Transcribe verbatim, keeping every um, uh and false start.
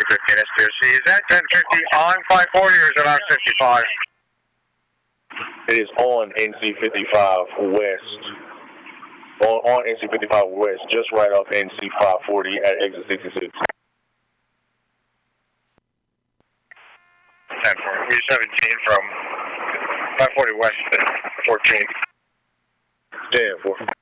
two fifteen S T O C. Is that ten fifty on five forty or is it on fifty-five? It is on N C fifty-five West. On, on N C fifty-five West, just right off N C five forty at exit sixty-six. ten four. We seventeen from five forty West to fourteen. ten four.